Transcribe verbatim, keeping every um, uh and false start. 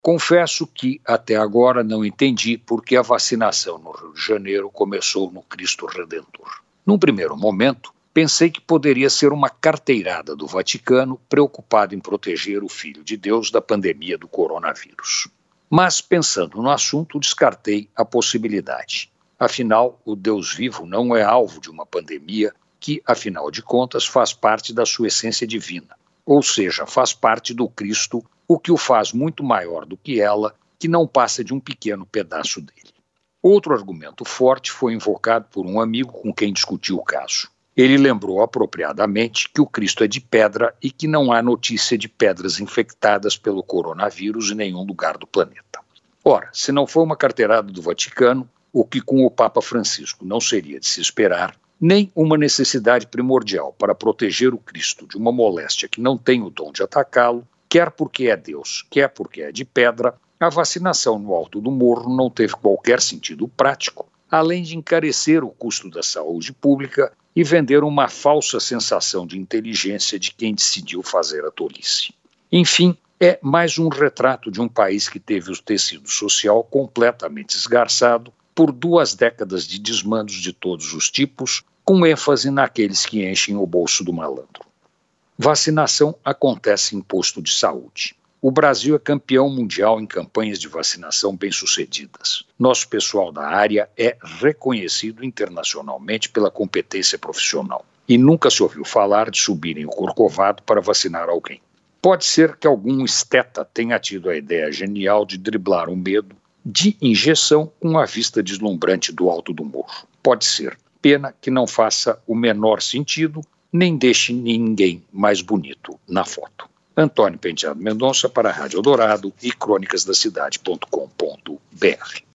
Confesso que, até agora, não entendi por que a vacinação no Rio de Janeiro começou no Cristo Redentor. Num primeiro momento, pensei que poderia ser uma carteirada do Vaticano preocupado em proteger o Filho de Deus da pandemia do coronavírus. Mas, pensando no assunto, descartei a possibilidade. Afinal, o Deus vivo não é alvo de uma pandemia que, afinal de contas, faz parte da sua essência divina. Ou seja, faz parte do Cristo, o que o faz muito maior do que ela, que não passa de um pequeno pedaço dele. Outro argumento forte foi invocado por um amigo com quem discuti o caso. Ele lembrou apropriadamente que o Cristo é de pedra e que não há notícia de pedras infectadas pelo coronavírus em nenhum lugar do planeta. Ora, se não for uma carteirada do Vaticano, o que com o Papa Francisco não seria de se esperar, nem uma necessidade primordial para proteger o Cristo de uma moléstia que não tem o dom de atacá-lo, quer porque é Deus, quer porque é de pedra, a vacinação no alto do morro não teve qualquer sentido prático, além de encarecer o custo da saúde pública e vender uma falsa sensação de inteligência de quem decidiu fazer a tolice. Enfim, é mais um retrato de um país que teve o tecido social completamente esgarçado por duas décadas de desmandos de todos os tipos, com ênfase naqueles que enchem o bolso do malandro. Vacinação acontece em posto de saúde. O Brasil é campeão mundial em campanhas de vacinação bem-sucedidas. Nosso pessoal da área é reconhecido internacionalmente pela competência profissional. E nunca se ouviu falar de subirem o corcovado para vacinar alguém. Pode ser que algum esteta tenha tido a ideia genial de driblar o medo de injeção com a vista deslumbrante do alto do morro. Pode ser. Pena que não faça o menor sentido, nem deixe ninguém mais bonito na foto. Antônio Penteado Mendonça para a Rádio Eldorado e crônicas da cidade ponto com ponto br.